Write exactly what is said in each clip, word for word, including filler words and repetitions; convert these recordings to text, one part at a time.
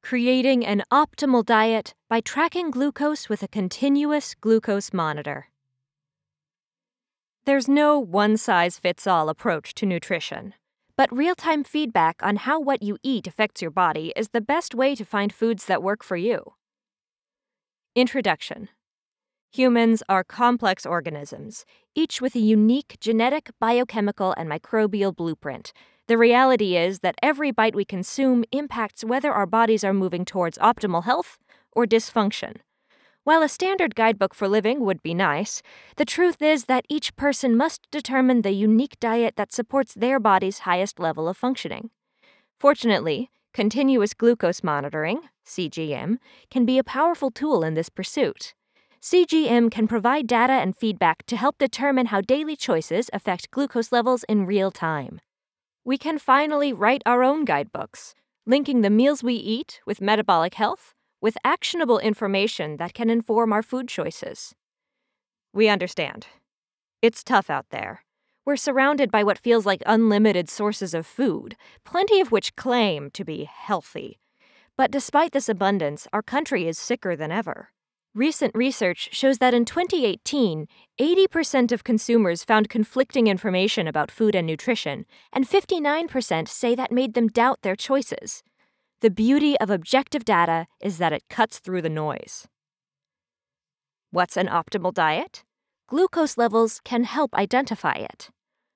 Creating an optimal diet by tracking glucose with a continuous glucose monitor. There's no one-size-fits-all approach to nutrition, but real-time feedback on how what you eat affects your body is the best way to find foods that work for you. Introduction. Humans are complex organisms, each with a unique genetic, biochemical, and microbial blueprint. The reality is that every bite we consume impacts whether our bodies are moving towards optimal health or dysfunction. While a standard guidebook for living would be nice, the truth is that each person must determine the unique diet that supports their body's highest level of functioning. Fortunately, continuous glucose monitoring, C G M, can be a powerful tool in this pursuit. C G M can provide data and feedback to help determine how daily choices affect glucose levels in real time. We can finally write our own guidebooks, linking the meals we eat with metabolic health, with actionable information that can inform our food choices. We understand. It's tough out there. We're surrounded by what feels like unlimited sources of food, plenty of which claim to be healthy. But despite this abundance, our country is sicker than ever. Recent research shows that in twenty eighteen, eighty percent of consumers found conflicting information about food and nutrition, and fifty-nine percent say that made them doubt their choices. The beauty of objective data is that it cuts through the noise. What's an optimal diet? Glucose levels can help identify it.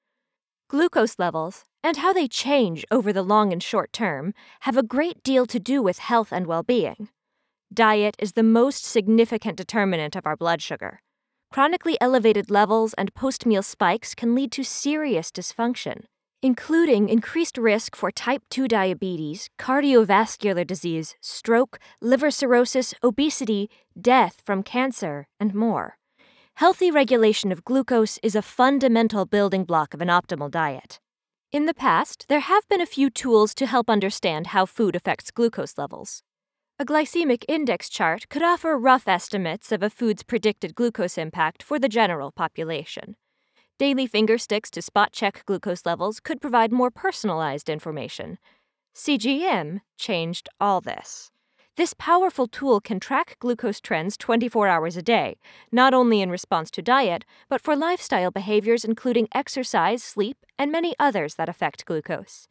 Glucose levels, and how they change over the long and short term, have a great deal to do with health and well-being. Diet is the most significant determinant of our blood sugar. Chronically elevated levels and post-meal spikes can lead to serious dysfunction, including increased risk for type two diabetes, cardiovascular disease, stroke, liver cirrhosis, obesity, death from cancer, and more. Healthy regulation of glucose is a fundamental building block of an optimal diet. In the past, there have been a few tools to help understand how food affects glucose levels. A glycemic index chart could offer rough estimates of a food's predicted glucose impact for the general population. Daily finger sticks to spot-check glucose levels could provide more personalized information. C G M changed all this. This powerful tool can track glucose trends twenty-four hours a day, not only in response to diet, but for lifestyle behaviors including exercise, sleep, and many others that affect glucose.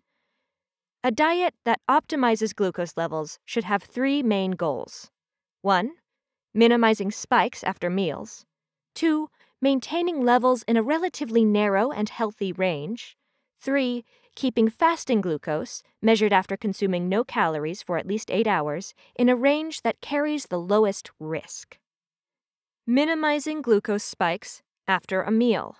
A diet that optimizes glucose levels should have three main goals. one. Minimizing spikes after meals. two. Maintaining levels in a relatively narrow and healthy range. three. Keeping fasting glucose, measured after consuming no calories for at least eight hours, in a range that carries the lowest risk. Minimizing glucose spikes after a meal.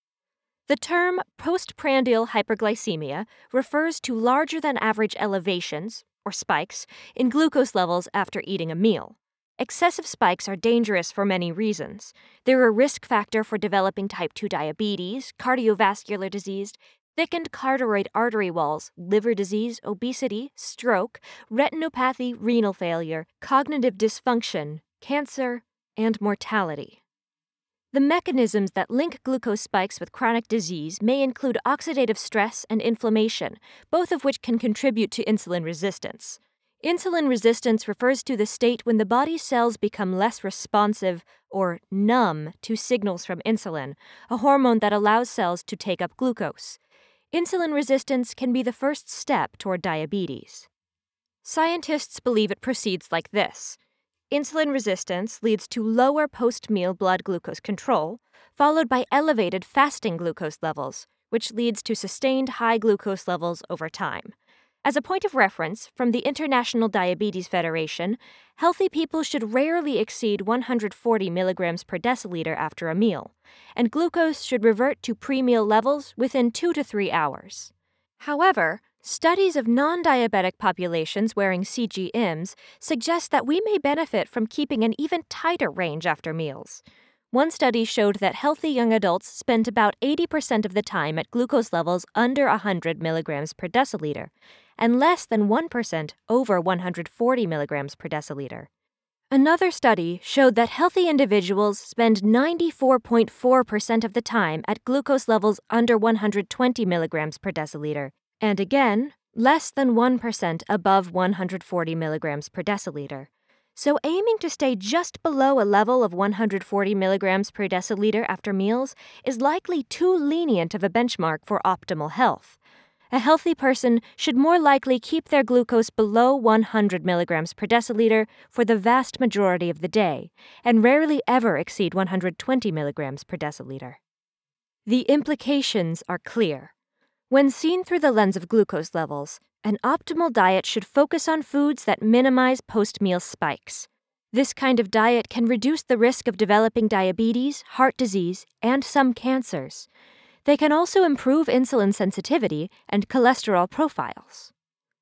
The term postprandial hyperglycemia refers to larger-than-average elevations, or spikes, in glucose levels after eating a meal. Excessive spikes are dangerous for many reasons. They're a risk factor for developing type two diabetes, cardiovascular disease, thickened carotid artery walls, liver disease, obesity, stroke, retinopathy, renal failure, cognitive dysfunction, cancer, and mortality. The mechanisms that link glucose spikes with chronic disease may include oxidative stress and inflammation, both of which can contribute to insulin resistance. Insulin resistance refers to the state when the body's cells become less responsive or numb to signals from insulin, a hormone that allows cells to take up glucose. Insulin resistance can be the first step toward diabetes. Scientists believe it proceeds like this. Insulin resistance leads to lower post-meal blood glucose control, followed by elevated fasting glucose levels, which leads to sustained high glucose levels over time. As a point of reference, from the International Diabetes Federation, healthy people should rarely exceed one hundred forty milligrams per deciliter after a meal, and glucose should revert to pre-meal levels within two to three hours. However, studies of non-diabetic populations wearing C G Ms suggest that we may benefit from keeping an even tighter range after meals. One study showed that healthy young adults spent about eighty percent of the time at glucose levels under one hundred milligrams per deciliter, and less than one percent over one hundred forty milligrams per deciliter. Another study showed that healthy individuals spend ninety-four point four percent of the time at glucose levels under one hundred twenty milligrams per deciliter, and again, less than one percent above one hundred forty milligrams per deciliter. So aiming to stay just below a level of one hundred forty milligrams per deciliter after meals is likely too lenient of a benchmark for optimal health. A healthy person should more likely keep their glucose below one hundred milligrams per deciliter for the vast majority of the day, and rarely ever exceed one hundred twenty milligrams per deciliter. The implications are clear. When seen through the lens of glucose levels, an optimal diet should focus on foods that minimize post-meal spikes. This kind of diet can reduce the risk of developing diabetes, heart disease, and some cancers. They can also improve insulin sensitivity and cholesterol profiles.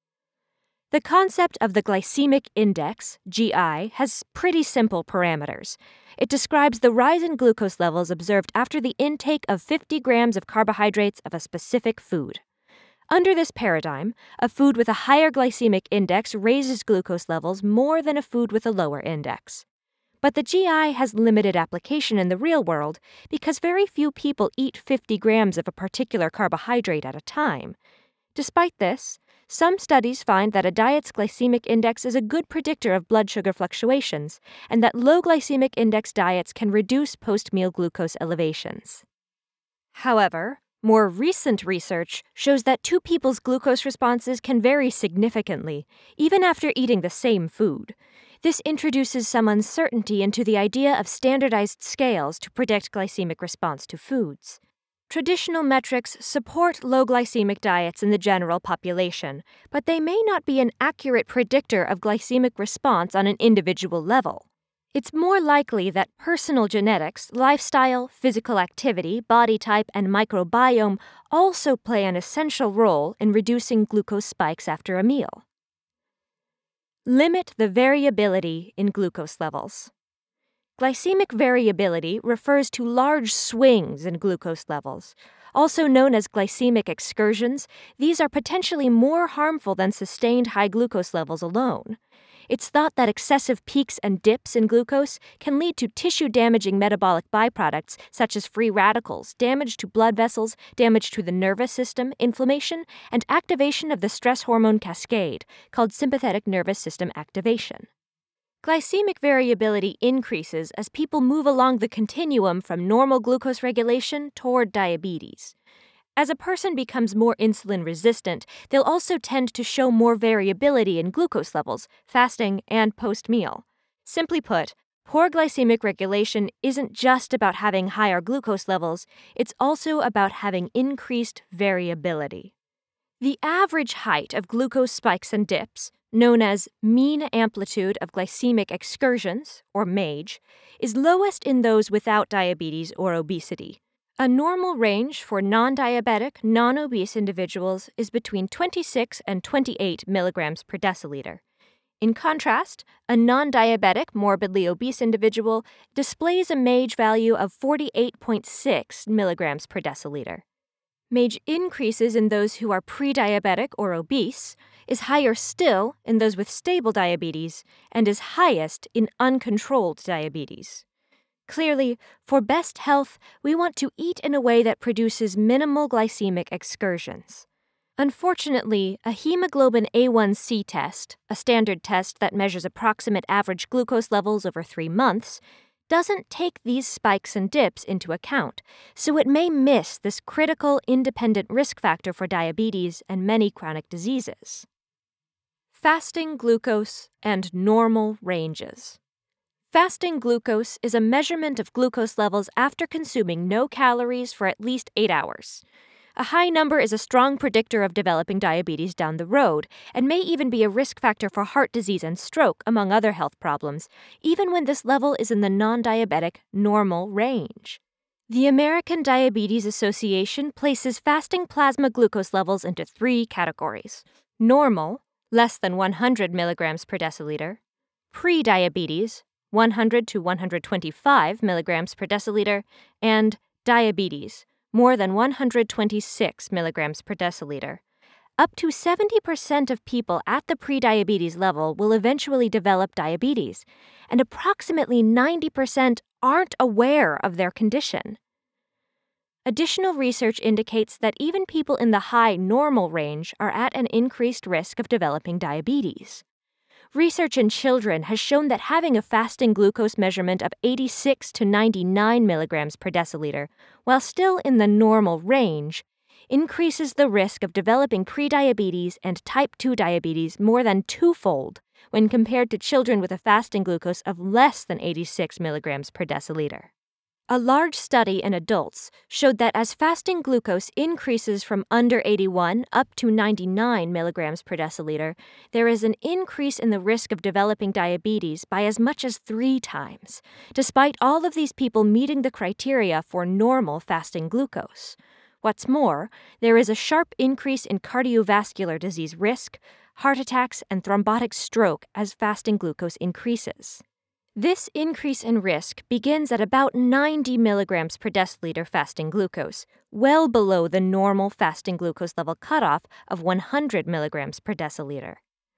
The concept of the glycemic index, G I, has pretty simple parameters. It describes the rise in glucose levels observed after the intake of fifty grams of carbohydrates of a specific food. Under this paradigm, a food with a higher glycemic index raises glucose levels more than a food with a lower index. But the G I has limited application in the real world because very few people eat fifty grams of a particular carbohydrate at a time. Despite this, some studies find that a diet's glycemic index is a good predictor of blood sugar fluctuations, and that low glycemic index diets can reduce post-meal glucose elevations. However, more recent research shows that two people's glucose responses can vary significantly, even after eating the same food. This introduces some uncertainty into the idea of standardized scales to predict glycemic response to foods. Traditional metrics support low glycemic diets in the general population, but they may not be an accurate predictor of glycemic response on an individual level. It's more likely that personal genetics, lifestyle, physical activity, body type, and microbiome also play an essential role in reducing glucose spikes after a meal. Limit the variability in glucose levels. Glycemic variability refers to large swings in glucose levels. Also known as glycemic excursions, these are potentially more harmful than sustained high glucose levels alone. It's thought that excessive peaks and dips in glucose can lead to tissue-damaging metabolic byproducts such as free radicals, damage to blood vessels, damage to the nervous system, inflammation, and activation of the stress hormone cascade, called sympathetic nervous system activation. Glycemic variability increases as people move along the continuum from normal glucose regulation toward diabetes. As a person becomes more insulin resistant, they'll also tend to show more variability in glucose levels, fasting, and post-meal. Simply put, poor glycemic regulation isn't just about having higher glucose levels, it's also about having increased variability. The average height of glucose spikes and dips, known as mean amplitude of glycemic excursions, or MAGE, is lowest in those without diabetes or obesity. A normal range for non-diabetic, non-obese individuals is between twenty-six and twenty-eight milligrams per deciliter. In contrast, a non-diabetic, morbidly obese individual displays a MAGE value of forty-eight point six milligrams per deciliter. MAGE increases in those who are pre-diabetic or obese, is higher still in those with stable diabetes, and is highest in uncontrolled diabetes. Clearly, for best health, we want to eat in a way that produces minimal glycemic excursions. Unfortunately, a hemoglobin A one C test, a standard test that measures approximate average glucose levels over three months, doesn't take these spikes and dips into account, so it may miss this critical independent risk factor for diabetes and many chronic diseases. Fasting glucose and normal ranges. Fasting glucose is a measurement of glucose levels after consuming no calories for at least eight hours. A high number is a strong predictor of developing diabetes down the road, and may even be a risk factor for heart disease and stroke, among other health problems, even when this level is in the non-diabetic normal range. The American Diabetes Association places fasting plasma glucose levels into three categories: normal, less than one hundred milligrams per deciliter; pre-diabetes, one hundred to one hundred twenty-five milligrams per deciliter, and diabetes, more than one hundred twenty-six milligrams per deciliter. Up to seventy percent of people at the prediabetes level will eventually develop diabetes, and approximately ninety percent aren't aware of their condition. Additional research indicates that even people in the high normal range are at an increased risk of developing diabetes. Research in children has shown that having a fasting glucose measurement of eighty-six to ninety-nine milligrams per deciliter, while still in the normal range, increases the risk of developing prediabetes and type two diabetes more than twofold when compared to children with a fasting glucose of less than eighty-six milligrams per deciliter. A large study in adults showed that as fasting glucose increases from under eighty-one up to ninety-nine milligrams per deciliter, there is an increase in the risk of developing diabetes by as much as three times, despite all of these people meeting the criteria for normal fasting glucose. What's more, there is a sharp increase in cardiovascular disease risk, heart attacks, and thrombotic stroke as fasting glucose increases. This increase in risk begins at about ninety milligrams per deciliter fasting glucose, well below the normal fasting glucose level cutoff of one hundred milligrams per deciliter.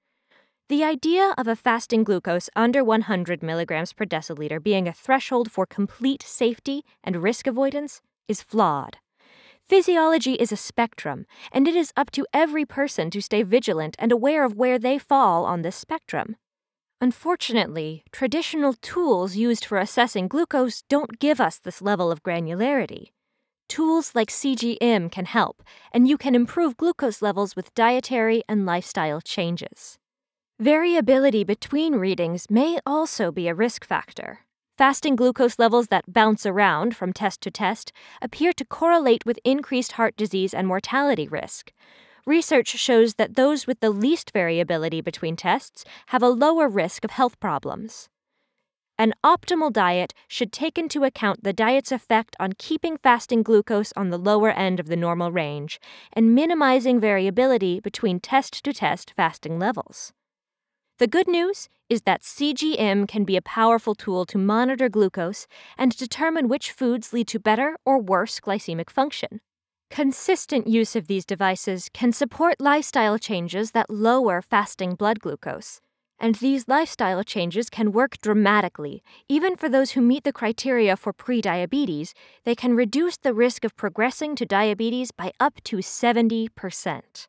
The idea of a fasting glucose under one hundred milligrams per deciliter being a threshold for complete safety and risk avoidance is flawed. Physiology is a spectrum, and it is up to every person to stay vigilant and aware of where they fall on this spectrum. Unfortunately, traditional tools used for assessing glucose don't give us this level of granularity. Tools like C G M can help, and you can improve glucose levels with dietary and lifestyle changes. Variability between readings may also be a risk factor. Fasting glucose levels that bounce around from test to test appear to correlate with increased heart disease and mortality risk. Research shows that those with the least variability between tests have a lower risk of health problems. An optimal diet should take into account the diet's effect on keeping fasting glucose on the lower end of the normal range and minimizing variability between test-to-test fasting levels. The good news is that C G M can be a powerful tool to monitor glucose and determine which foods lead to better or worse glycemic function. Consistent use of these devices can support lifestyle changes that lower fasting blood glucose, and these lifestyle changes can work dramatically. Even for those who meet the criteria for prediabetes, they can reduce the risk of progressing to diabetes by up to seventy percent.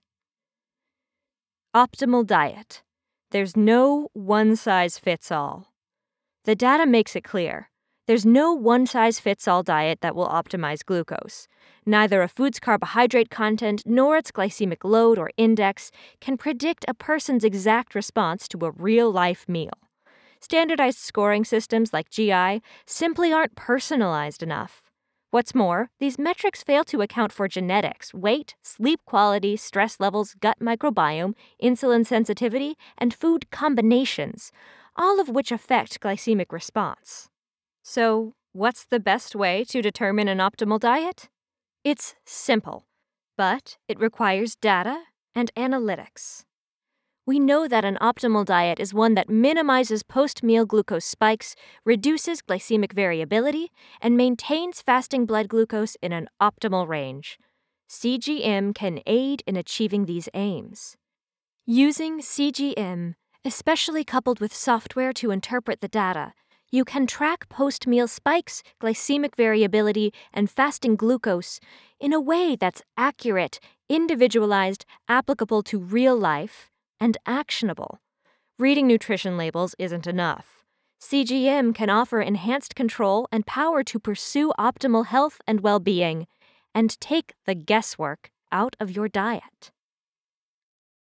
Optimal diet. There's no one-size-fits-all. The data makes it clear. There's no one-size-fits-all diet that will optimize glucose. Neither a food's carbohydrate content nor its glycemic load or index can predict a person's exact response to a real-life meal. Standardized scoring systems like G I simply aren't personalized enough. What's more, these metrics fail to account for genetics, weight, sleep quality, stress levels, gut microbiome, insulin sensitivity, and food combinations, all of which affect glycemic response. So, what's the best way to determine an optimal diet? It's simple, but it requires data and analytics. We know that an optimal diet is one that minimizes post-meal glucose spikes, reduces glycemic variability, and maintains fasting blood glucose in an optimal range. C G M can aid in achieving these aims. Using C G M, especially coupled with software to interpret the data, you can track post-meal spikes, glycemic variability, and fasting glucose in a way that's accurate, individualized, applicable to real life, and actionable. Reading nutrition labels isn't enough. C G M can offer enhanced control and power to pursue optimal health and well-being, and take the guesswork out of your diet.